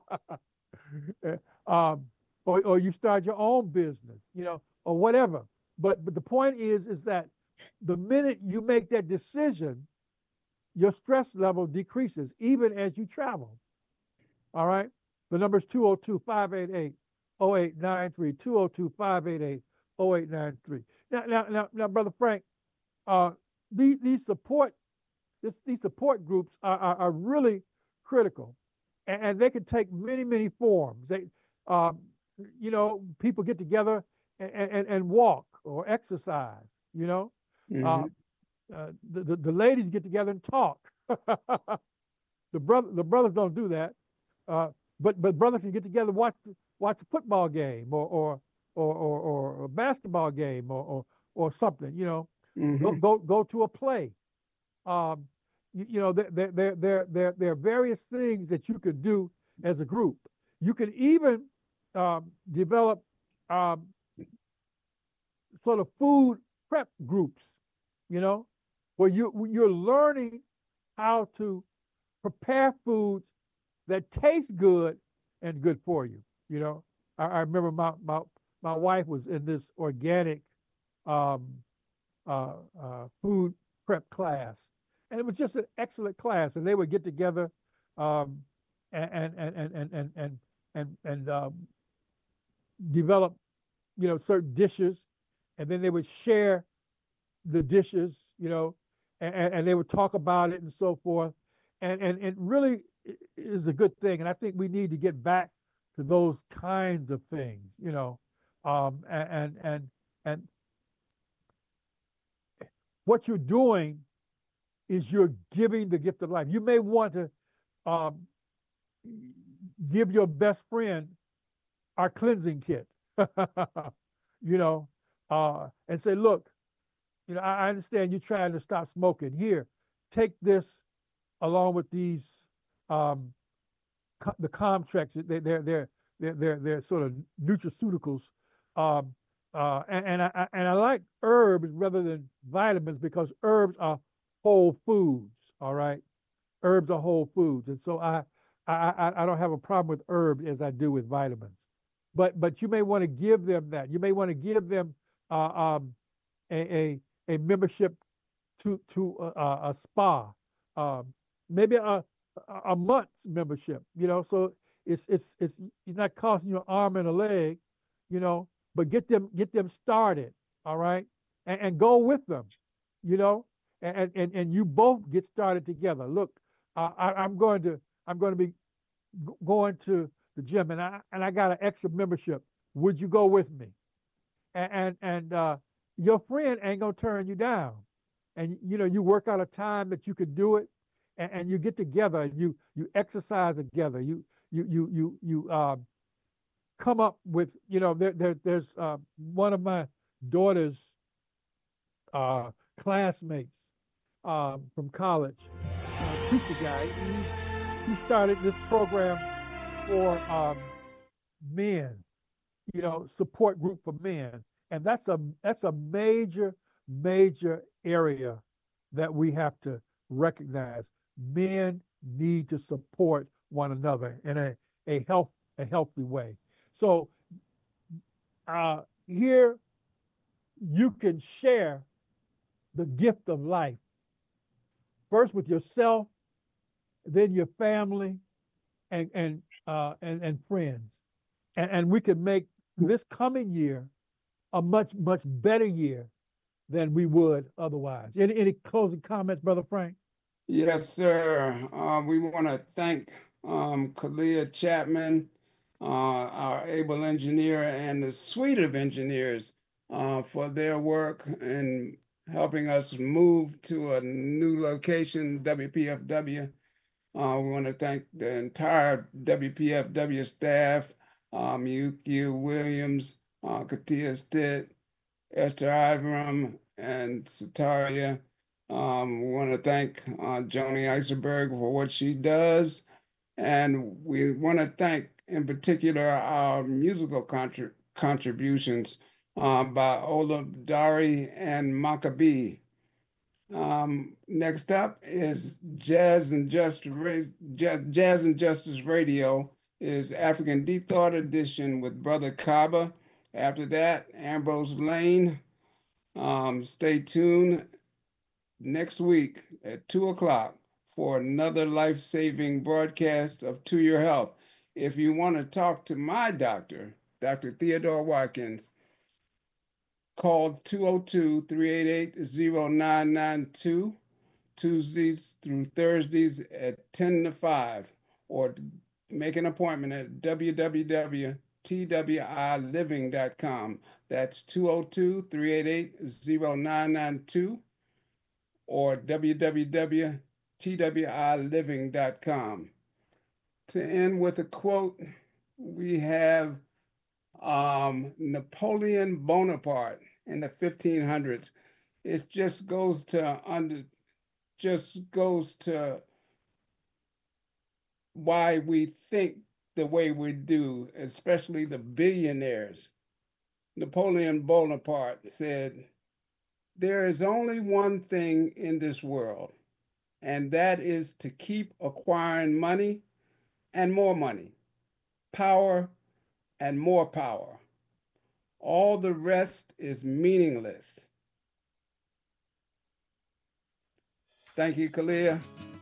um, or, or you start your own business, you know, or whatever. But but the point is, is that the minute you make that decision, your stress level decreases even as you travel. All right. The number is two oh two, five eight eight, oh eight nine three, two oh two, five eight eight, oh eight nine three. Now, now, now, now, Brother Frank, uh, these, these support this, these support groups are, are, are really critical, and, and they can take many, many forms. They, um, you know, people get together and, and, and walk or exercise. You know, Mhm. uh, uh, the, the the ladies get together and talk. the brother the brothers don't do that, uh, but but brothers can get together and watch watch a football game or or or or, or a basketball game or, or or something. You know, go Mhm. go go to a play. Um, you, you know, there, there, there, there, there, there are various things that you could do as a group. You can even um, develop um, sort of food prep groups, you know, where you, you're learning how to prepare foods that taste good and good for you. You know, I, I remember my, my, my wife was in this organic um, uh, uh, food prep class, and it was just an excellent class. And they would get together um, and and and and and and and, and, and um, develop, you know, certain dishes, and then they would share the dishes, you know, and, and they would talk about it and so forth. And and it really is a good thing. And I think we need to get back to those kinds of things, you know. Um, and and and what you're doing is you're giving the gift of life. You may want to um, give your best friend our cleansing kit, you know, uh, and say, look, you know, I, I understand you're trying to stop smoking. Here, take this along with these, um, co- the Comtrex. They, they're they're they're they're they're sort of nutraceuticals, um, uh, and and I and I like herbs rather than vitamins because herbs are whole foods. All right, herbs are whole foods, and so I I I, I don't have a problem with herbs as I do with vitamins. But but you may want to give them that. You may want to give them uh, um, a, a a membership to to a, a spa, um, maybe a a month's membership. You know, so it's it's it's it's not costing you an arm and a leg, you know. But get them get them started, all right, and, and go with them, you know, and and and you both get started together. Look, uh, I, I'm going to I'm going to be g- going to the gym, and I and I got an extra membership. Would you go with me? And and, and uh, your friend ain't gonna turn you down. And you know, you work out a time that you could do it, and, and you get together, and you you exercise together. You you you you you uh, come up with, you know, there, there there's uh, one of my daughter's uh, classmates um, from college, uh, preacher guy. He he started this program for um, men, you know, support group for men, and that's a that's a major major area that we have to recognize. Men need to support one another in a a health a healthy way. So uh, here you can share the gift of life first with yourself, then your family, and and uh, and and friends, and, and we can make this coming year a much much better year than we would otherwise. Any any closing comments, Brother Frank? Yes, sir. Uh, we want to thank um, Kalia Chapman, uh, our able engineer, and the suite of engineers uh, for their work in helping us move to a new location, W P F W. Uh, we want to thank the entire W P F W staff, um, Yuki Williams, uh, Katia Stitt, Esther Ivram, and Sataria. Um, we want to thank uh, Joni Eisenberg for what she does. And we want to thank, in particular, our musical contrib contributions uh, by Ola Dari and Maccabee. Um, next up is Jazz and Just Ra Jazz and Justice Radio is African Deep Thought Edition with Brother Kaba. After that, Ambrose Lane. Um, stay tuned next week at two o'clock for another life-saving broadcast of To Your Health. If you want to talk to my doctor, Doctor Theodore Watkins, call two oh two, three eight eight, oh nine nine two, Tuesdays through Thursdays at ten to five, or make an appointment at w w w dot t w i living dot com. That's two oh two, three eight eight, oh nine nine two, or w w w dot t w i living dot com. To end with a quote, we have um, Napoleon Bonaparte in the fifteen hundreds. It just goes to under, just goes to why we think the way we do, especially the billionaires. Napoleon Bonaparte said, "There is only one thing in this world, and that is to keep acquiring money and more money, power and more power. All the rest is meaningless. Thank you, Kalia.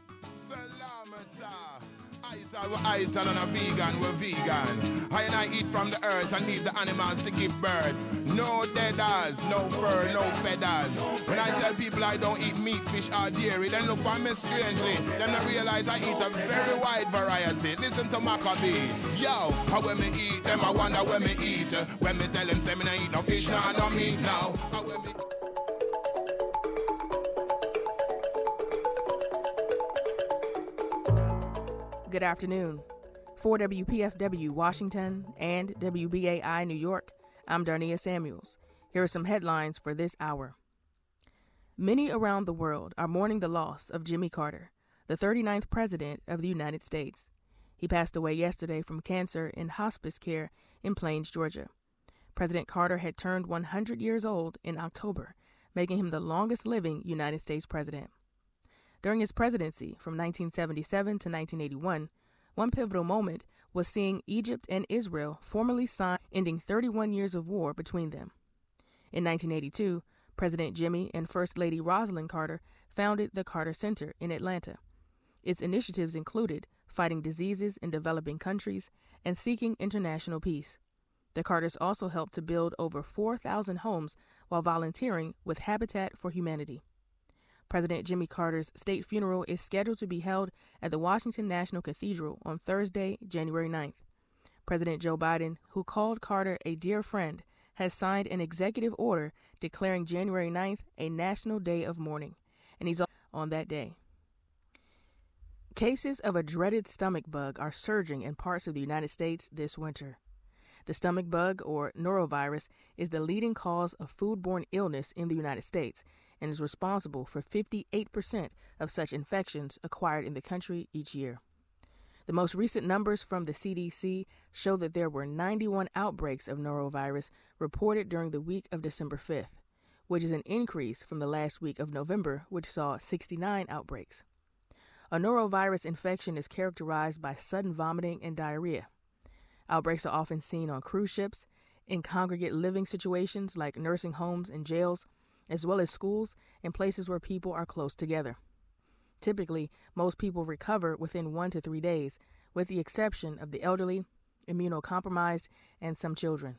I eat and a vegan, we're vegan. I and I eat from the earth and leave the animals to give birth. No deaders, no fur, no feathers. When I tell people I don't eat meat, fish or dairy, then look for me strangely. Then I realize I eat a very wide variety. Listen to Maccabee. Yo, how when me eat, them I wonder when me eat. When me tell them say me no eat no fish, no, no meat now. How when me Good afternoon. For W P F W Washington and W B A I New York, I'm Darnia Samuels. Here are some headlines for this hour. Many around the world are mourning the loss of Jimmy Carter, the thirty-ninth President of the United States. He passed away yesterday from cancer in hospice care in Plains, Georgia. President Carter had turned one hundred years old in October, making him the longest-living United States president. During his presidency from nineteen seventy-seven to nineteen eighty-one, one pivotal moment was seeing Egypt and Israel formally sign, ending thirty-one years of war between them. In nineteen eighty-two, President Jimmy and First Lady Rosalind Carter founded the Carter Center in Atlanta. Its initiatives included fighting diseases in developing countries and seeking international peace. The Carters also helped to build over four thousand homes while volunteering with Habitat for Humanity. President Jimmy Carter's state funeral is scheduled to be held at the Washington National Cathedral on Thursday, January ninth. President Joe Biden, who called Carter a dear friend, has signed an executive order declaring January ninth a national day of mourning, and he's on that day. Cases of a dreaded stomach bug are surging in parts of the United States this winter. The stomach bug, or norovirus, is the leading cause of foodborne illness in the United States and is responsible for fifty-eight percent of such infections acquired in the country each year. The most recent numbers from the C D C show that there were ninety-one outbreaks of norovirus reported during the week of December fifth, which is an increase from the last week of November, which saw sixty-nine outbreaks. A norovirus infection is characterized by sudden vomiting and diarrhea. Outbreaks are often seen on cruise ships, in congregate living situations like nursing homes and jails, as well as schools and places where people are close together. Typically, most people recover within one to three days, with the exception of the elderly, immunocompromised, and some children.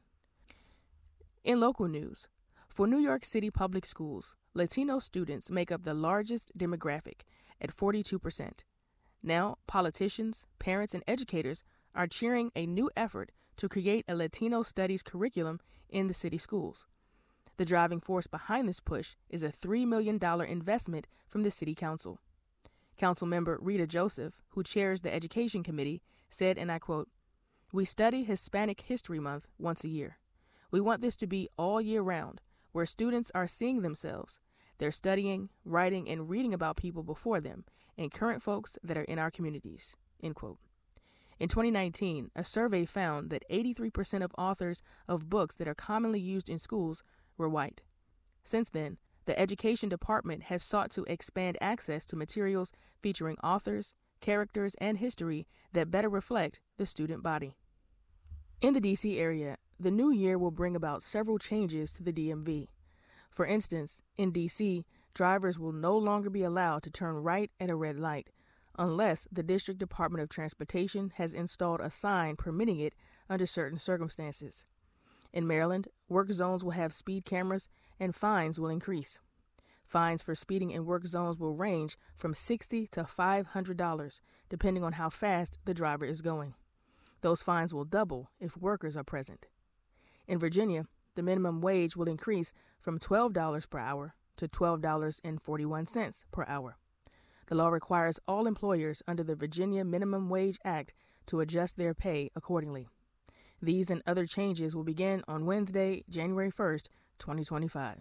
In local news, for New York City public schools, Latino students make up the largest demographic at forty-two percent. Now, politicians, parents, and educators are cheering a new effort to create a Latino studies curriculum in the city schools. The driving force behind this push is a three million dollars investment from the City Council. Councilmember Rita Joseph, who chairs the Education Committee, said, and I quote, "We study Hispanic History Month once a year. We want this to be all year round, where students are seeing themselves. They're studying, writing, and reading about people before them and current folks that are in our communities," end quote. In twenty nineteen, a survey found that eighty-three percent of authors of books that are commonly used in schools were white. Since then, the Education Department has sought to expand access to materials featuring authors, characters, and history that better reflect the student body. In the D C area, the new year will bring about several changes to the D M V. For instance, in D C, drivers will no longer be allowed to turn right at a red light unless the District Department of Transportation has installed a sign permitting it under certain circumstances. In Maryland, work zones will have speed cameras and fines will increase. Fines for speeding in work zones will range from sixty dollars to five hundred dollars, depending on how fast the driver is going. Those fines will double if workers are present. In Virginia, the minimum wage will increase from twelve dollars per hour to twelve dollars and forty-one cents per hour. The law requires all employers under the Virginia Minimum Wage Act to adjust their pay accordingly. These and other changes will begin on Wednesday, January first, twenty twenty-five.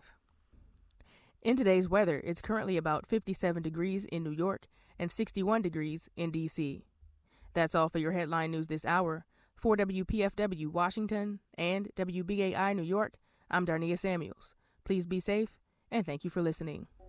In today's weather, it's currently about fifty-seven degrees in New York and sixty-one degrees in D C. That's all for your headline news this hour. For W P F W Washington and W B A I New York, I'm Darnia Samuels. Please be safe, and thank you for listening.